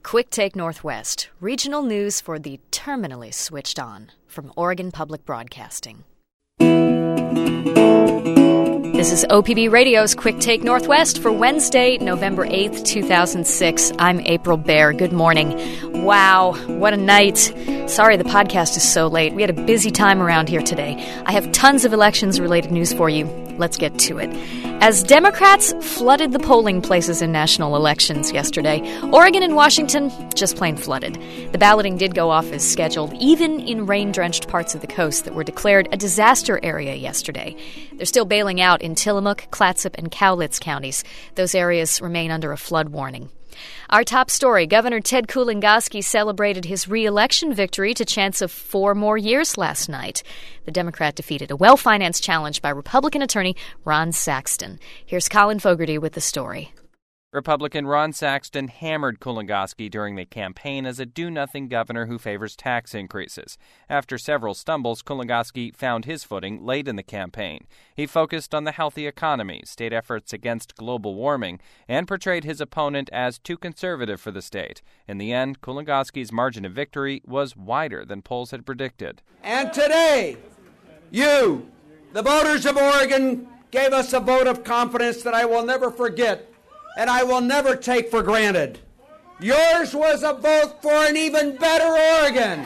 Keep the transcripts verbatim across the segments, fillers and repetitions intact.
Quick Take Northwest, regional news for the terminally switched on from Oregon Public Broadcasting. This is O P B Radio's Quick Take Northwest for Wednesday, November eighth, two thousand six. I'm April Baer. Good morning. Wow, what a night. Sorry the podcast is so late. We had a busy time around here today. I have tons of elections-related news for you. Let's get to it. As Democrats flooded the polling places in national elections yesterday, Oregon and Washington just plain flooded. The balloting did go off as scheduled, even in rain-drenched parts of the coast that were declared a disaster area yesterday. They're still bailing out in Tillamook, Clatsop, and Cowlitz counties. Those areas remain under a flood warning. Our top story, Governor Ted Kulongoski celebrated his re-election victory to chance of four more years last night. The Democrat defeated a well-financed challenge by Republican attorney Ron Saxton. Here's Colin Fogarty with the story. Republican Ron Saxton hammered Kulongoski during the campaign as a do-nothing governor who favors tax increases. After several stumbles, Kulongoski found his footing late in the campaign. He focused on the healthy economy, state efforts against global warming, and portrayed his opponent as too conservative for the state. In the end, Kulongoski's margin of victory was wider than polls had predicted. And today, you, the voters of Oregon, gave us a vote of confidence that I will never forget. And I will never take for granted. Yours was a vote for an even better Oregon.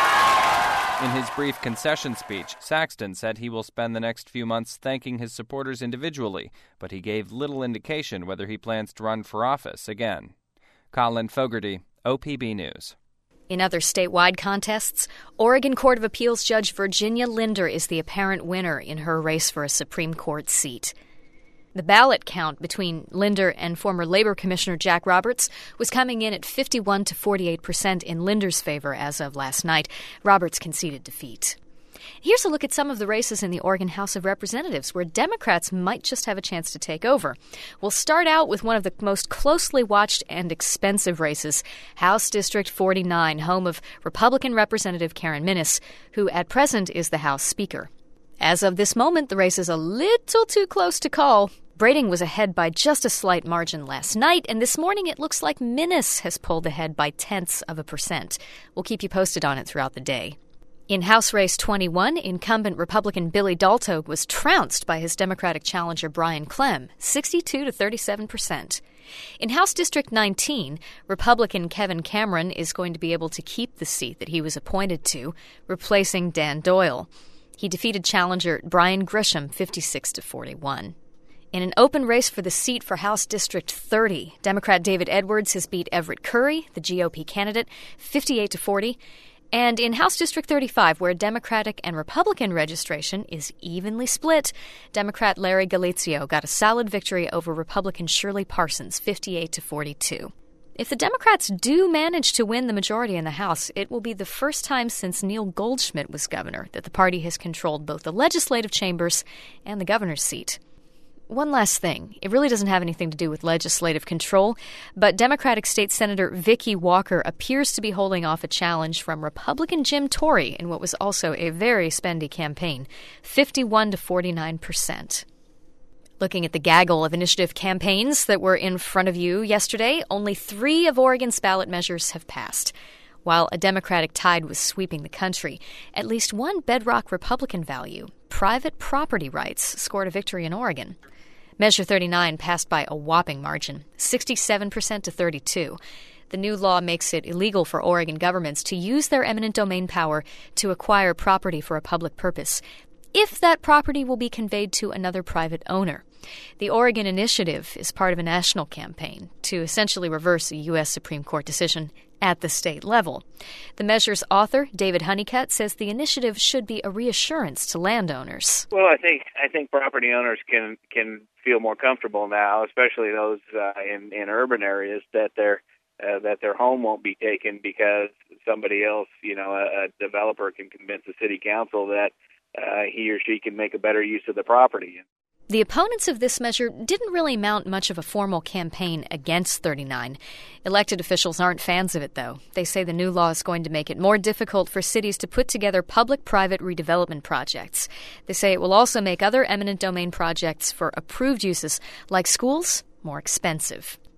In his brief concession speech, Saxton said he will spend the next few months thanking his supporters individually, but he gave little indication whether he plans to run for office again. Colin Fogarty, O P B News. In other statewide contests, Oregon Court of Appeals Judge Virginia Linder is the apparent winner in her race for a Supreme Court seat. The ballot count between Linder and former Labor Commissioner Jack Roberts was coming in at fifty-one to forty-eight percent in Linder's favor as of last night. Roberts conceded defeat. Here's a look at some of the races in the Oregon House of Representatives, where Democrats might just have a chance to take over. We'll start out with one of the most closely watched and expensive races, House District forty-nine, home of Republican Representative Karen Minnis, who at present is the House Speaker. As of this moment, the race is a little too close to call. Brading was ahead by just a slight margin last night, and this morning it looks like Minnis has pulled ahead by tenths of a percent. We'll keep you posted on it throughout the day. In House Race twenty-one, incumbent Republican Billy Dalto was trounced by his Democratic challenger Brian Clem, sixty-two to thirty-seven percent. In House District nineteen, Republican Kevin Cameron is going to be able to keep the seat that he was appointed to, replacing Dan Doyle. He defeated challenger Brian Grisham, fifty-six to forty-one. In an open race for the seat for House District thirty, Democrat David Edwards has beat Everett Curry, the G O P candidate, fifty-eight to forty. And in House District thirty-five, where Democratic and Republican registration is evenly split, Democrat Larry Galizio got a solid victory over Republican Shirley Parsons, fifty-eight to forty-two. If the Democrats do manage to win the majority in the House, it will be the first time since Neil Goldschmidt was governor that the party has controlled both the legislative chambers and the governor's seat. One last thing. It really doesn't have anything to do with legislative control, but Democratic State Senator Vicky Walker appears to be holding off a challenge from Republican Jim Tory in what was also a very spendy campaign, fifty-one to forty-nine percent. Looking at the gaggle of initiative campaigns that were in front of you yesterday, only three of Oregon's ballot measures have passed. While a Democratic tide was sweeping the country, at least one bedrock Republican value, private property rights, scored a victory in Oregon. Measure thirty-nine passed by a whopping margin, sixty-seven percent to thirty-two. The new law makes it illegal for Oregon governments to use their eminent domain power to acquire property for a public purpose, if that property will be conveyed to another private owner. The Oregon Initiative is part of a national campaign to essentially reverse a U S Supreme Court decision at the state level. The measure's author, David Honeycutt, says the initiative should be a reassurance to landowners. Well, I think I think property owners can can feel more comfortable now, especially those uh, in in urban areas, that their uh, that their home won't be taken because somebody else, you know, a, a developer can convince the city council that uh, he or she can make a better use of the property. The opponents of this measure didn't really mount much of a formal campaign against thirty-nine. Elected officials aren't fans of it, though. They say the new law is going to make it more difficult for cities to put together public-private redevelopment projects. They say it will also make other eminent domain projects for approved uses, like schools, more expensive.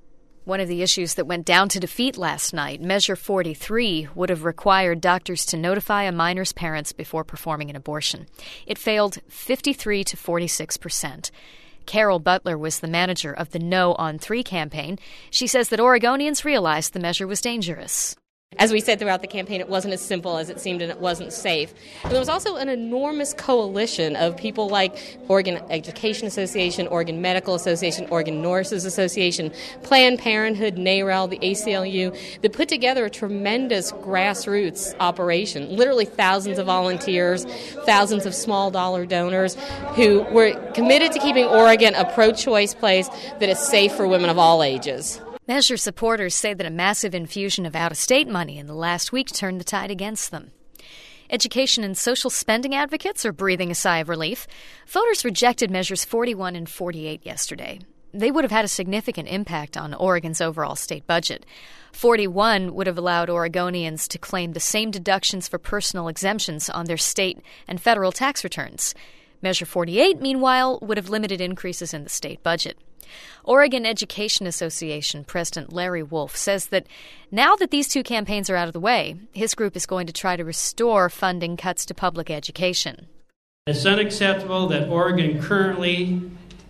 one of the issues that went down to defeat last night. Measure forty-three would have required doctors to notify a minor's parents before performing an abortion. It failed fifty-three to forty-six percent. Carol Butler was the manager of the No on three campaign. She says that Oregonians realized the measure was dangerous. As we said throughout the campaign, it wasn't as simple as it seemed, and it wasn't safe. And there was also an enormous coalition of people like Oregon Education Association, Oregon Medical Association, Oregon Nurses Association, Planned Parenthood, NARAL, the A C L U, that put together a tremendous grassroots operation. Literally thousands of volunteers, thousands of small dollar donors who were committed to keeping Oregon a pro-choice place that is safe for women of all ages. Measure supporters say that a massive infusion of out-of-state money in the last week turned the tide against them. Education and social spending advocates are breathing a sigh of relief. Voters rejected Measures forty-one and forty-eight yesterday. They would have had a significant impact on Oregon's overall state budget. forty-one would have allowed Oregonians to claim the same deductions for personal exemptions on their state and federal tax returns. Measure forty-eight, meanwhile, would have limited increases in the state budget. Oregon Education Association President Larry Wolf says that now that these two campaigns are out of the way, his group is going to try to restore funding cuts to public education. It's unacceptable that Oregon currently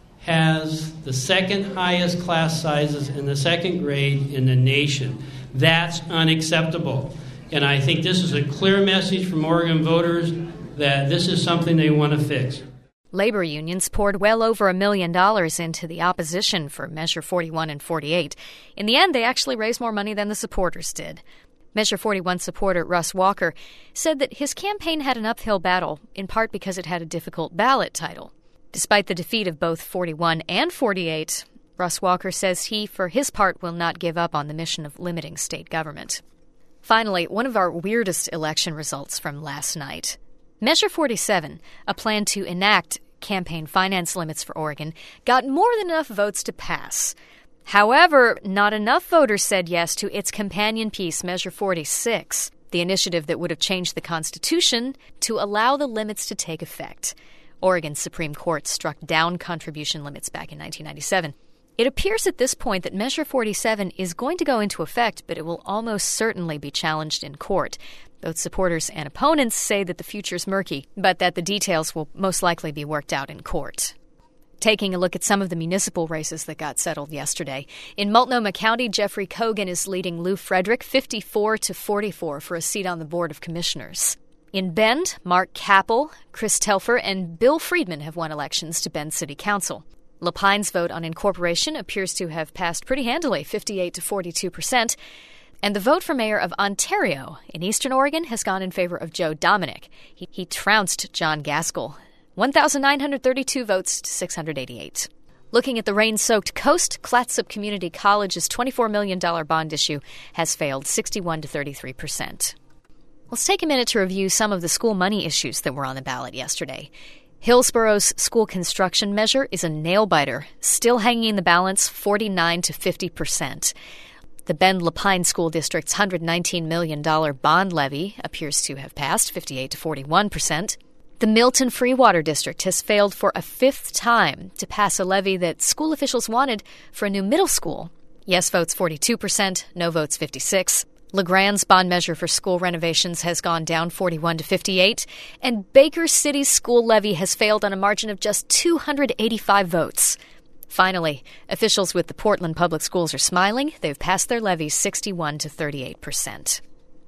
has the second highest class sizes in the second grade in the nation. That's unacceptable. And I think this is a clear message from Oregon voters that this is something they want to fix. Labor unions poured well over a million dollars into the opposition for Measure forty-one and forty-eight. In the end, they actually raised more money than the supporters did. Measure forty-one supporter Russ Walker said that his campaign had an uphill battle, in part because it had a difficult ballot title. Despite the defeat of both forty-one and forty-eight, Russ Walker says he, for his part, will not give up on the mission of limiting state government. Finally, one of our weirdest election results from last night. Measure forty-seven, a plan to enact campaign finance limits for Oregon, got more than enough votes to pass. However, not enough voters said yes to its companion piece, Measure forty-six, the initiative that would have changed the Constitution to allow the limits to take effect. Oregon's Supreme Court struck down contribution limits back in nineteen ninety-seven. It appears at this point that Measure forty-seven is going to go into effect, but it will almost certainly be challenged in court. Both supporters and opponents say that the future's murky, but that the details will most likely be worked out in court. Taking a look at some of the municipal races that got settled yesterday. In Multnomah County, Jeffrey Kogan is leading Lou Frederick fifty-four to forty-four for a seat on the Board of Commissioners. In Bend, Mark Capel, Chris Telfer, and Bill Friedman have won elections to Bend City Council. Lapine's vote on incorporation appears to have passed pretty handily, fifty-eight to forty-two percent. And the vote for mayor of Ontario in eastern Oregon has gone in favor of Joe Dominic. He, he trounced John Gaskell, one thousand nine hundred thirty-two votes to six hundred eighty-eight. Looking at the rain-soaked coast, Clatsop Community College's twenty-four million dollars bond issue has failed, sixty-one to thirty-three percent. Let's take a minute to review some of the school money issues that were on the ballot yesterday. Hillsborough's school construction measure is a nail-biter, still hanging in the balance, forty-nine to fifty percent. The Bend Lapine School District's one hundred nineteen million dollars bond levy appears to have passed, fifty-eight to forty-one percent. The Milton Freewater District has failed for a fifth time to pass a levy that school officials wanted for a new middle school. Yes votes forty-two percent, no votes fifty-six percent. LeGrand's bond measure for school renovations has gone down forty-one to fifty-eight, and Baker City's school levy has failed on a margin of just two hundred eighty-five votes. Finally, officials with the Portland Public Schools are smiling. They've passed their levies sixty-one to thirty-eight percent.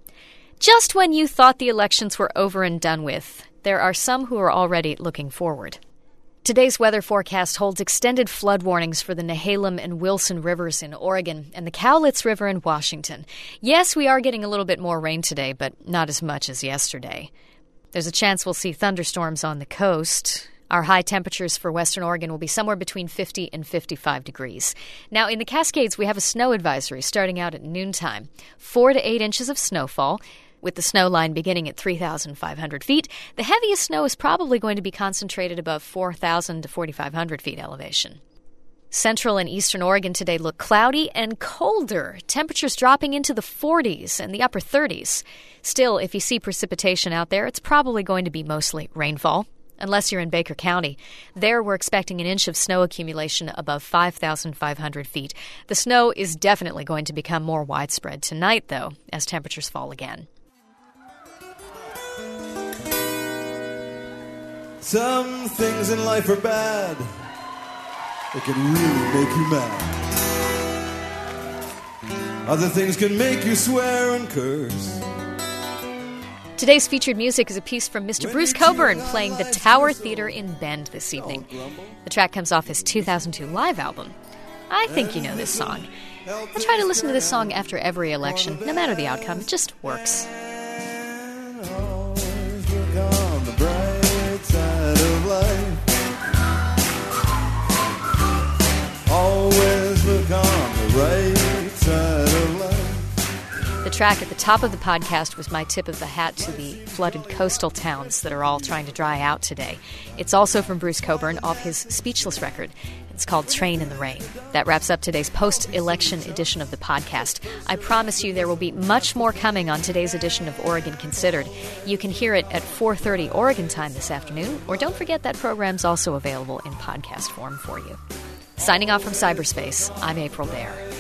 Just when you thought the elections were over and done with, there are some who are already looking forward. Today's weather forecast holds extended flood warnings for the Nehalem and Wilson rivers in Oregon and the Cowlitz River in Washington. Yes, we are getting a little bit more rain today, but not as much as yesterday. There's a chance we'll see thunderstorms on the coast. Our high temperatures for western Oregon will be somewhere between fifty and fifty-five degrees. Now, in the Cascades, we have a snow advisory starting out at noontime. Four to eight inches of snowfall, with the snow line beginning at three thousand five hundred feet. The heaviest snow is probably going to be concentrated above four thousand to forty-five hundred feet elevation. Central and eastern Oregon today look cloudy and colder, temperatures dropping into the forties and the upper thirties. Still, if you see precipitation out there, it's probably going to be mostly rainfall. unless you're in Baker County. There, we're expecting an inch of snow accumulation above five thousand five hundred feet. The snow is definitely going to become more widespread tonight, though, as temperatures fall again. Some things in life are bad. They can really make you mad. Other things can make you swear and curse. Today's featured music is a piece from Mister Bruce Cockburn playing the Tower Theatre in Bend this evening. The track comes off his two thousand two live album. I think you know this song. I try to listen to this song after every election, no matter the outcome. It just works. Always look on the right side of life. The track at the top of the podcast was my tip of the hat to the flooded coastal towns that are all trying to dry out today. It's also from Bruce Cockburn off his Speechless record. It's called Train in the Rain. That wraps up today's post-election edition of the podcast. I promise you there will be much more coming on today's edition of Oregon Considered. You can hear it at four thirty Oregon time this afternoon, or don't forget that program's also available in podcast form for you. Signing off from cyberspace, I'm April Baer.